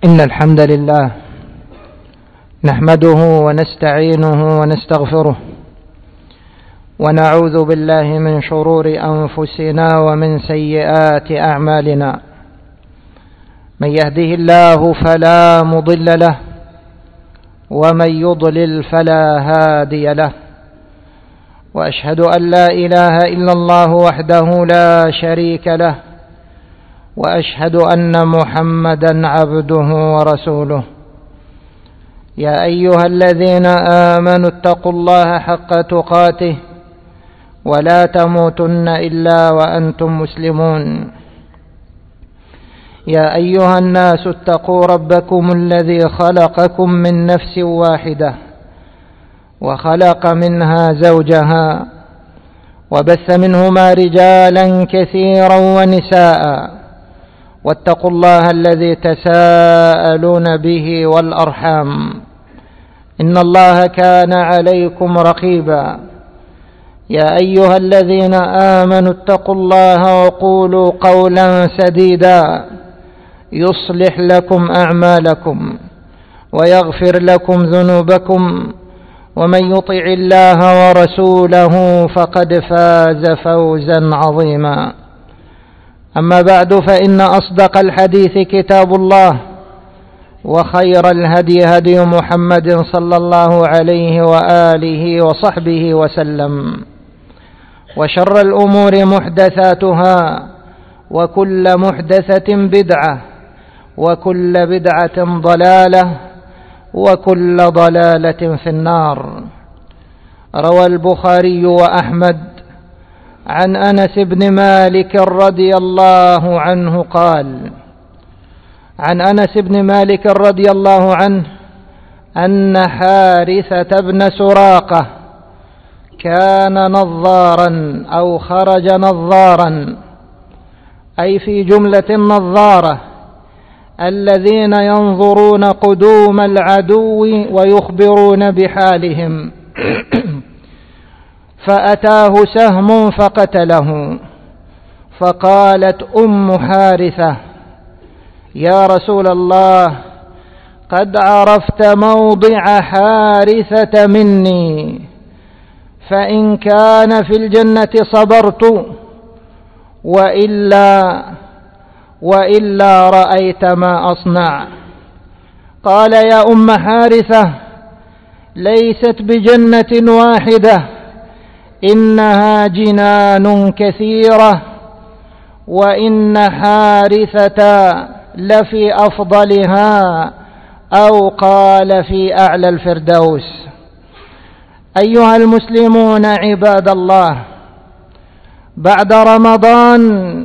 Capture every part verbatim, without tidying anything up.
إن الحمد لله نحمده ونستعينه ونستغفره ونعوذ بالله من شرور أنفسنا ومن سيئات أعمالنا. من يهده الله فلا مضل له ومن يضلل فلا هادي له، وأشهد أن لا إله إلا الله وحده لا شريك له، وأشهد أن محمدا عبده ورسوله. يا أيها الذين آمنوا اتقوا الله حق تقاته ولا تموتن إلا وأنتم مسلمون. يا أيها الناس اتقوا ربكم الذي خلقكم من نفس واحدة وخلق منها زوجها وبث منهما رجالا كثيرا ونساء، واتقوا الله الذي تساءلون به والأرحام إن الله كان عليكم رقيبا. يا أيها الذين آمنوا اتقوا الله وقولوا قولا سديدا يصلح لكم أعمالكم ويغفر لكم ذنوبكم، ومن يطع الله ورسوله فقد فاز فوزا عظيما. أما بعد، فإن أصدق الحديث كتاب الله، وخير الهدي هدي محمد صلى الله عليه وآله وصحبه وسلم، وشر الأمور محدثاتها، وكل محدثة بدعة، وكل بدعة ضلالة، وكل ضلالة في النار. روى البخاري وأحمد عن أنس بن مالك رضي الله عنه قال: عن أنس بن مالك رضي الله عنه أن حارثة بن سراقة كان نظارا أو خرج نظارا، أي في جملة النظارة الذين ينظرون قدوم العدو ويخبرون بحالهم، فأتاه سهم فقتله. فقالت أم حارثة: يا رسول الله، قد عرفت موضع حارثة مني، فإن كان في الجنة صبرت، وإلا وإلا رأيت ما أصنع. قال: يا أم حارثة، ليست بجنة واحدة، إنها جنان كثيرة، وإن حارثة لفي أفضلها، أو قال في أعلى الفردوس. أيها المسلمون عباد الله، بعد رمضان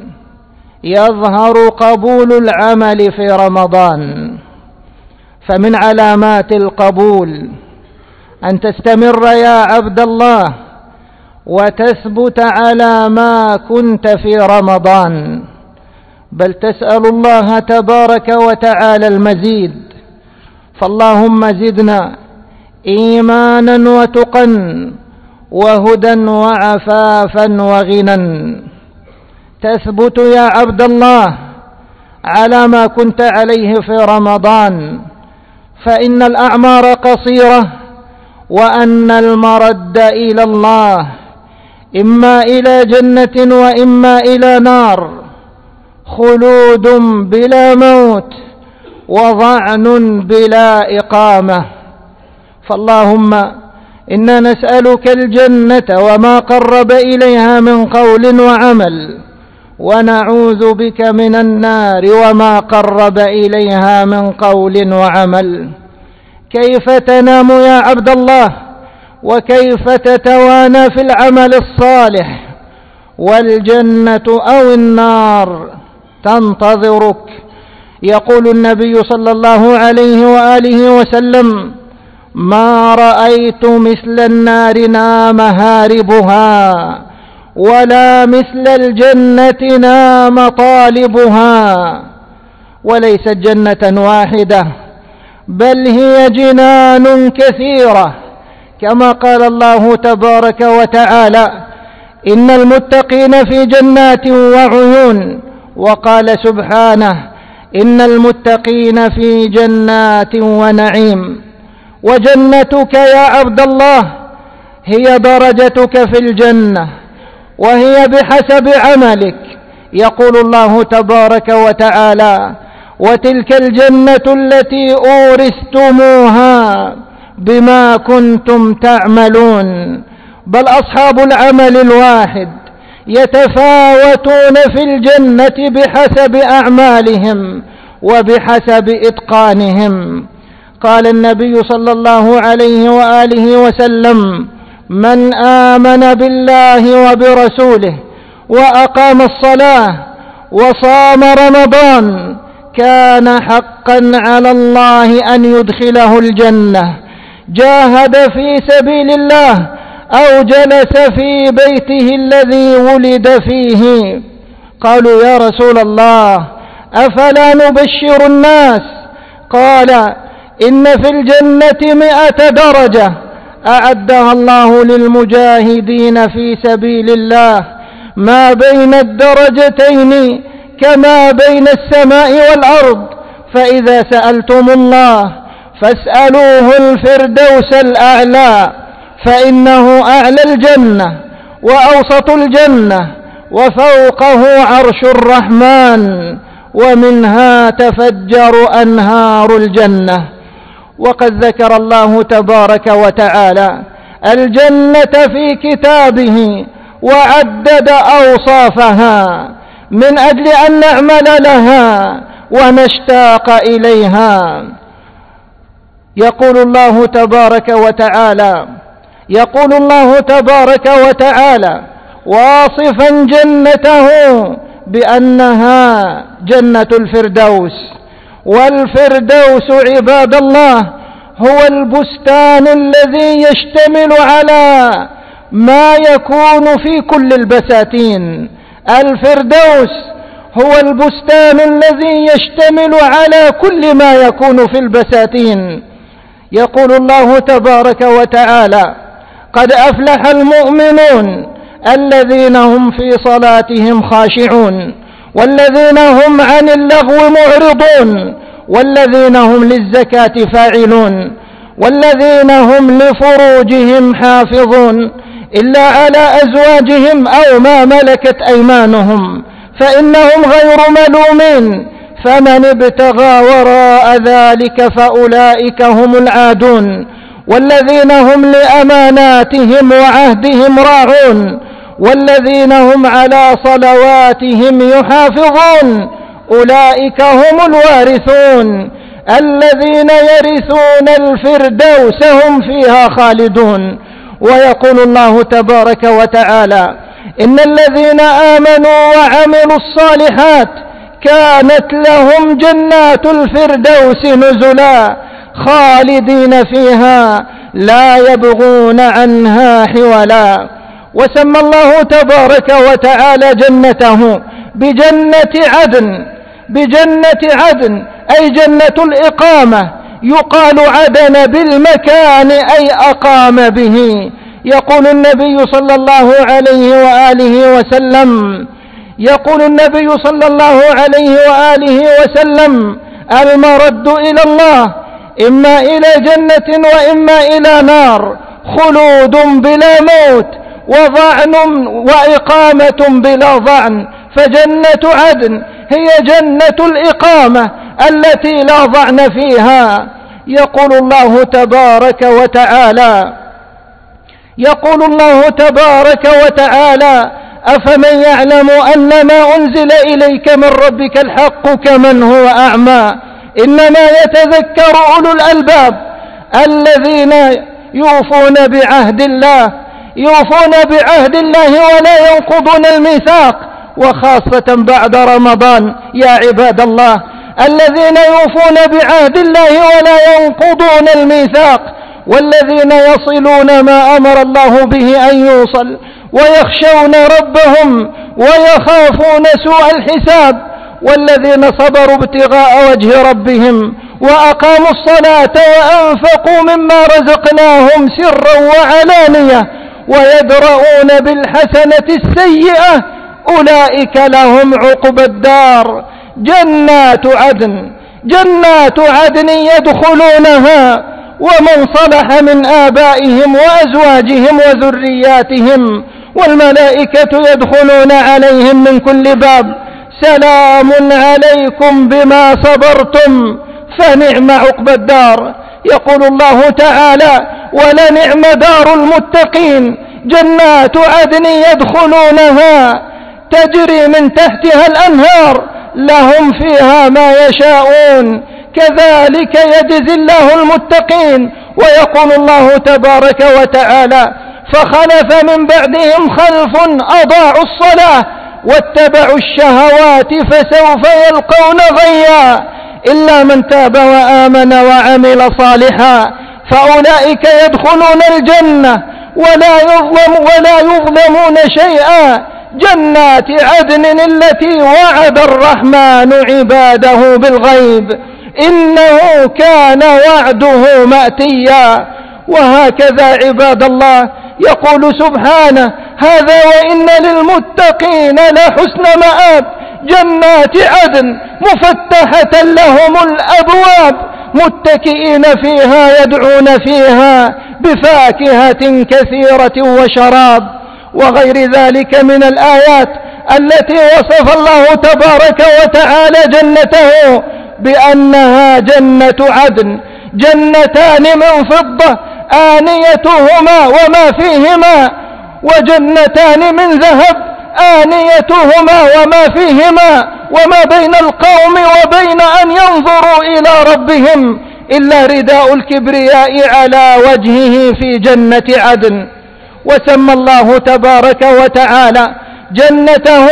يظهر قبول العمل في رمضان، فمن علامات القبول أن تستمر يا عبد الله وتثبت على ما كنت في رمضان، بل تسأل الله تبارك وتعالى المزيد. فاللهم زدنا إيمانا وتقا وهدى وعفافا وغنى. تثبت يا عبد الله على ما كنت عليه في رمضان، فإن الأعمار قصيرة، وأن المرد إلى الله إما إلى جنة وإما إلى نار، خلود بلا موت وظعن بلا إقامة. فاللهم إنا نسألك الجنة وما قرب إليها من قول وعمل، ونعوذ بك من النار وما قرب إليها من قول وعمل. كيف تنام يا عبد الله، وكيف تتوانى في العمل الصالح، والجنة أو النار تنتظرك. يقول النبي صلى الله عليه وآله وسلم: ما رأيت مثل النار نام هاربها، ولا مثل الجنة نام طالبها. وليست جنة واحدة، بل هي جنان كثيرة، كما قال الله تبارك وتعالى: إن المتقين في جنات وعيون. وقال سبحانه: إن المتقين في جنات ونعيم. وجنتك يا عبد الله هي درجتك في الجنة، وهي بحسب عملك. يقول الله تبارك وتعالى: وتلك الجنة التي أورثتموها بما كنتم تعملون. بل أصحاب العمل الواحد يتفاوتون في الجنة بحسب أعمالهم وبحسب إتقانهم. قال النبي صلى الله عليه وآله وسلم: من آمن بالله وبرسوله وأقام الصلاة وصام رمضان كان حقا على الله أن يدخله الجنة. جاهد في سبيل الله أو جلس في بيته الذي ولد فيه. قالوا: يا رسول الله أفلا نبشر الناس؟ قال: إن في الجنة مئة درجة أعدها الله للمجاهدين في سبيل الله، ما بين الدرجتين كما بين السماء والأرض. فإذا سألتم الله فاسألوه الفردوس الأعلى، فإنه أعلى الجنة وأوسط الجنة وفوقه عرش الرحمن، ومنها تفجر أنهار الجنة. وقد ذكر الله تبارك وتعالى الجنة في كتابه وعدد أوصافها من أجل أن نعمل لها ونشتاق إليها. يقول الله تبارك وتعالى يقول الله تبارك وتعالى واصفا جنته بأنها جنة الفردوس. والفردوس عباد الله هو البستان الذي يشتمل على ما يكون في كل البساتين. الفردوس هو البستان الذي يشتمل على كل ما يكون في البساتين. يقول الله تبارك وتعالى: قد أفلح المؤمنون الذين هم في صلاتهم خاشعون والذين هم عن اللغو معرضون والذين هم للزكاة فاعلون والذين هم لفروجهم حافظون إلا على أزواجهم أو ما ملكت أيمانهم فإنهم غير ملومين، فمن ابتغى وراء ذلك فأولئك هم العادون. والذين هم لأماناتهم وعهدهم راعون والذين هم على صلواتهم يحافظون أولئك هم الوارثون الذين يرثون الفردوس هم فيها خالدون. ويقول الله تبارك وتعالى: إن الذين آمنوا وعملوا الصالحات كانت لهم جنات الفردوس نزلا خالدين فيها لا يبغون عنها حولا. وسمى الله تبارك وتعالى جنته بجنة عدن بجنة عدن أي جنة الإقامة. يقال عدن بالمكان أي أقام به. يقول النبي صلى الله عليه وآله وسلم يقول النبي صلى الله عليه وآله وسلم: المرد إلى الله إما إلى جنة وإما إلى نار، خلود بلا موت وضعن وإقامة بلا ضعن. فجنة عدن هي جنة الإقامة التي لا ضعن فيها. يقول الله تبارك وتعالى يقول الله تبارك وتعالى: أفمن يعلم أن ما أنزل إليك من ربك الحق كمن هو أعمى إنما يتذكر أولو الألباب الذين يوفون بعهد الله يوفون بعهد الله ولا ينقضون الميثاق، وخاصة بعد رمضان يا عباد الله. الذين يوفون بعهد الله ولا ينقضون الميثاق والذين يصلون ما أمر الله به أن يوصل ويخشون ربهم ويخافون سوء الحساب والذين صبروا ابتغاء وجه ربهم وأقاموا الصلاة وأنفقوا مما رزقناهم سرا وعلانية ويدرؤون بالحسنة السيئة أولئك لهم عقبى الدار جنات عدن، جنات عدن يدخلونها ومن صلح من آبائهم وأزواجهم وذرياتهم، والملائكة يدخلون عليهم من كل باب، سلام عليكم بما صبرتم فنعم عقبى الدار. يقول الله تعالى: ولنعم دار المتقين، جنات عدن يدخلونها تجري من تحتها الأنهار، لهم فيها ما يشاءون، كذلك يجزي الله المتقين. ويقول الله تبارك وتعالى: فخلف من بعدهم خلف أضاعوا الصلاة واتبعوا الشهوات فسوف يلقون غيا إلا من تاب وآمن وعمل صالحا فأولئك يدخلون الجنة ولا يظلم ولا يظلمون شيئا. جنات عدن التي وعد الرحمن عباده بالغيب إنه كان وعده مأتيا. وهكذا عباد الله يقول سبحانه: هذا وإن للمتقين لحسن مآب، جنات عدن مفتحة لهم الأبواب متكئين فيها يدعون فيها بفاكهة كثيرة وشراب، وغير ذلك من الآيات التي وصف الله تبارك وتعالى جنته بأنها جنة عدن، جنتان من فضة آنيتهما وما فيهما، وجنتان من ذهب آنيتهما وما فيهما، وما بين القوم وبين أن ينظروا إلى ربهم إلا رداء الكبرياء على وجهه في جنة عدن. وسمى الله تبارك وتعالى جنته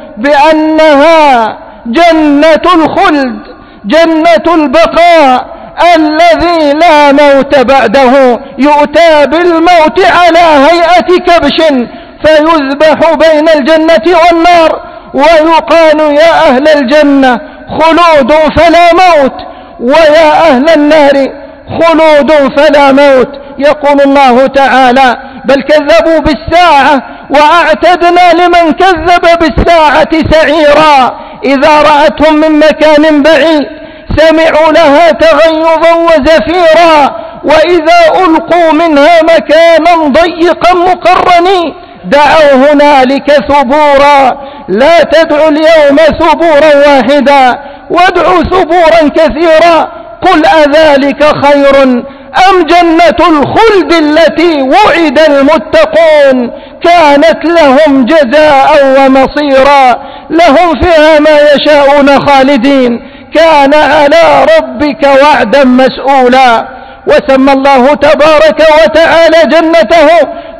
بأنها جنة الخلد، جنة البقاء الذي لا موت بعده، يؤتى بالموت على هيئة كبش فيذبح بين الجنة والنار ويقال: يا أهل الجنة خلود فلا موت، ويا أهل النار خلود فلا موت. يقول الله تعالى: بل كذبوا بالساعة وأعتدنا لمن كذب بالساعة سعيرا إذا رأتهم من مكان بعيد سمعوا لها تغيظا وزفيرا وإذا ألقوا منها مكانا ضيقا مقرنين دعوا هنالك ثبورا لا تدعوا اليوم ثبورا واحدا وادعوا ثبورا كثيرا قل أذلك خير أم جنة الخلد التي وعد المتقون كانت لهم جزاء ومصيرا لهم فيها ما يشاءون خالدين كان على ربك وعدا مسؤولا. وسمى الله تبارك وتعالى جنته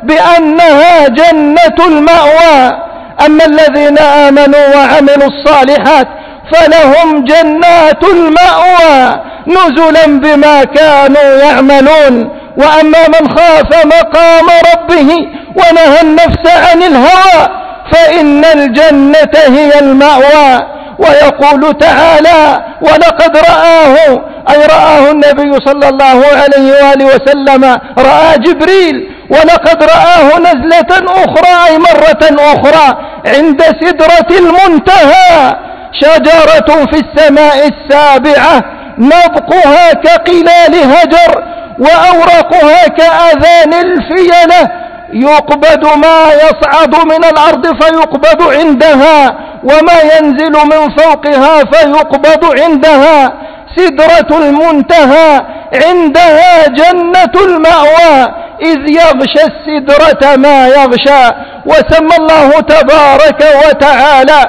بأنها جنة المأوى. أما الذين آمنوا وعملوا الصالحات فلهم جنات المأوى نزلا بما كانوا يعملون. وأما من خاف مقام ربه ونهى النفس عن الهوى فإن الجنة هي المأوى. ويقول تعالى ولقد رآه أي رآه النبي صلى الله عليه وآله وسلم رأى جبريل ولقد رآه نزلة أخرى أي مرة أخرى عند سدرة المنتهى شجرة في السماء السابعة نبقها كقلال هجر وأورقها كأذان الفيلة يقبض ما يصعد من الأرض فيقبض عندها وما ينزل من فوقها فيقبض عندها سدرة المنتهى عندها جنة المأوى إذ يغشى السدرة ما يغشى. وسمى الله تبارك وتعالى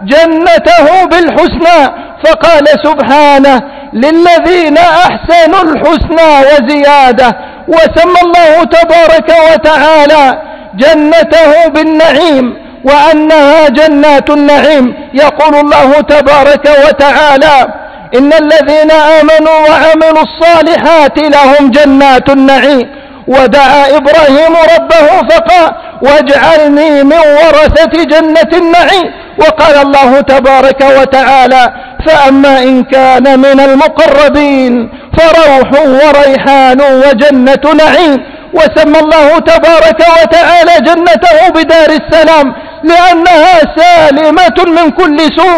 جنته بالحسنى فقال سبحانه للذين أحسنوا الحسنى وزيادة. وسمى الله تبارك وتعالى جنته بالنعيم وأنها جنات النعيم. يقول الله تبارك وتعالى إن الذين آمنوا وعملوا الصالحات لهم جنات النعيم. ودعا إبراهيم ربه فقال واجعلني من ورثة جنة النعيم. وقال الله تبارك وتعالى فأما إن كان من المقربين فروح وريحان وجنة نعيم. وسمى الله تبارك وتعالى جنته بدار السلام لأنها سالمة من كل سوء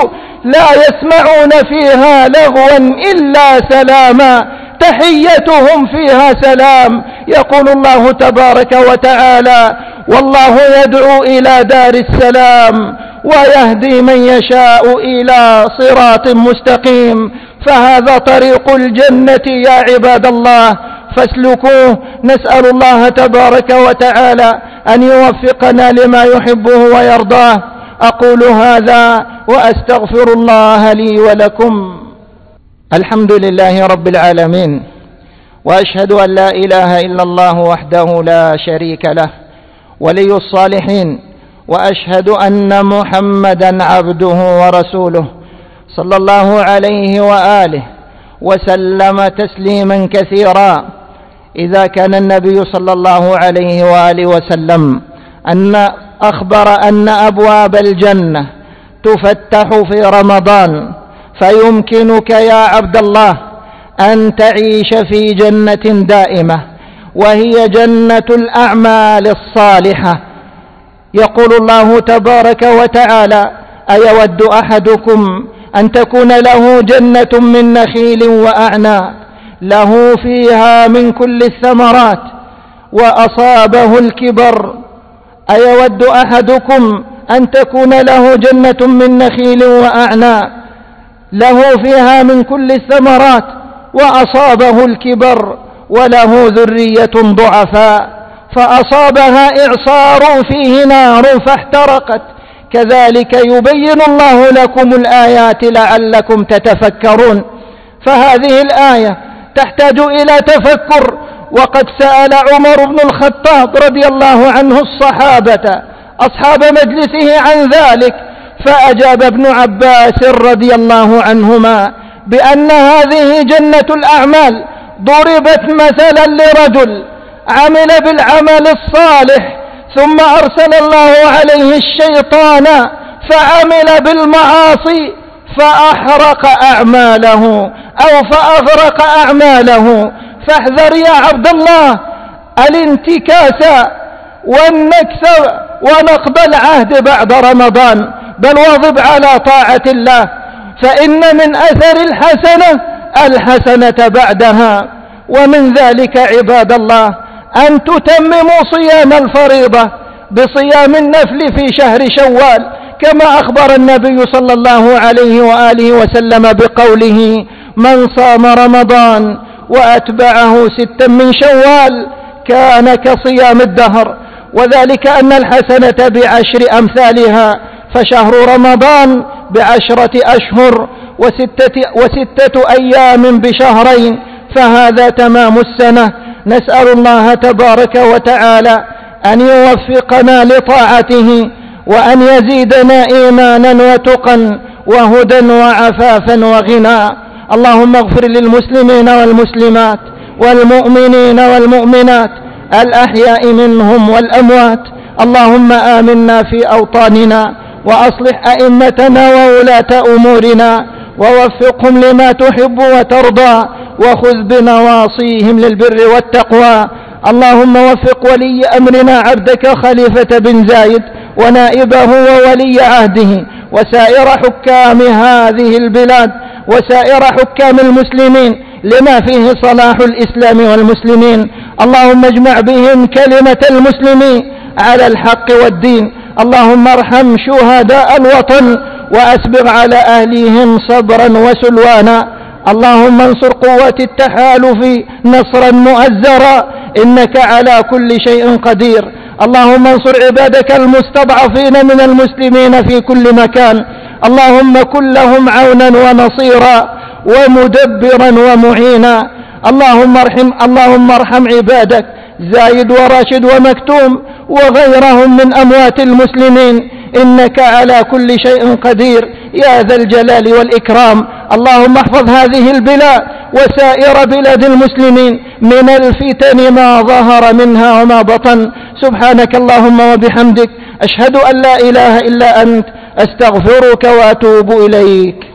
لا يسمعون فيها لغوا إلا سلاما تحيتهم فيها سلام. يقول الله تبارك وتعالى: والله يدعو إلى دار السلام ويهدي من يشاء إلى صراط مستقيم. فهذا طريق الجنة يا عباد الله، فاسلكوه. نسأل الله تبارك وتعالى أن يوفقنا لما يحبه ويرضاه. أقول هذا وأستغفر الله لي ولكم. الحمد لله رب العالمين، وأشهد أن لا إله إلا الله وحده لا شريك له ولي الصالحين، وأشهد أن محمدا عبده ورسوله صلى الله عليه وآله وسلم تسليما كثيرا. إذا كان النبي صلى الله عليه وآله وسلم أن أخبر أن أبواب الجنة تفتح في رمضان، فيمكنك يا عبد الله أن تعيش في جنة دائمة، وهي جنة الأعمال الصالحة. يقول الله تبارك وتعالى: أيود أحدكم أن تكون له جنة من نخيل وأعناب له فيها من كل الثمرات وأصابه الكبر أيود أحدكم أن تكون له جنة من نخيل وأعناب له فيها من كل الثمرات وأصابه الكبر وله ذرية ضعفاء فأصابها إعصار فيه نار فاحترقت، كذلك يبين الله لكم الآيات لعلكم تتفكرون. فهذه الآية تحتاج إلى تفكر. وقد سأل عمر بن الخطاب رضي الله عنه الصحابة أصحاب مجلسه عن ذلك، فأجاب ابن عباس رضي الله عنهما بأن هذه جنة الأعمال ضربت مثلا لرجل عمل بالعمل الصالح ثم أرسل الله عليه الشيطان فعمل بالمعاصي فأحرق أعماله أو فأغرق أعماله. فاحذر يا عبد الله الانتكاس والنكس ونقض العهد بعد رمضان، بل واظب على طاعة الله، فإن من أثر الحسنة الحسنة بعدها. ومن ذلك عباد الله أن تتمموا صيام الفريضة بصيام النفل في شهر شوال، كما أخبر النبي صلى الله عليه وآله وسلم بقوله: من صام رمضان وأتبعه ستا من شوال كان كصيام الدهر. وذلك أن الحسنة بعشر أمثالها، فشهر رمضان بعشرة أشهر وستة, وستة أيام بشهرين، فهذا تمام السنة. نسأل الله تبارك وتعالى أن يوفقنا لطاعته وأن يزيدنا إيمانا وتقا وهدى وعفافا وغنى. اللهم اغفر للمسلمين والمسلمات والمؤمنين والمؤمنات الأحياء منهم والأموات. اللهم آمنا في أوطاننا وأصلح أئمتنا وولاة أمورنا ووفقهم لما تحب وترضى وخذ بنواصيهم للبر والتقوى. اللهم وفق ولي أمرنا عبدك خليفة بن زايد ونائبه وولي عهده وسائر حكام هذه البلاد وسائر حكام المسلمين لما فيه صلاح الإسلام والمسلمين. اللهم اجمع بهم كلمة المسلمين على الحق والدين. اللهم ارحم شهداء الوطن وأسبغ على أهليهم صبرا وسلوانا. اللهم انصر قوة التحالف نصرا مؤزرا، إنك على كل شيء قدير. اللهم انصر عبادك المستضعفين من المسلمين في كل مكان. اللهم كن لهم عونا ونصيرا ومدبرا ومعينا. اللهم ارحم اللهم ارحم عبادك زايد وراشد ومكتوم وغيرهم من أموات المسلمين، إنك على كل شيء قدير يا ذا الجلال والإكرام. اللهم احفظ هذه البلاد وسائر بلاد المسلمين من الفتن ما ظهر منها وما بطن. سبحانك اللهم وبحمدك، أشهد أن لا إله إلا أنت، أستغفرك وأتوب إليك.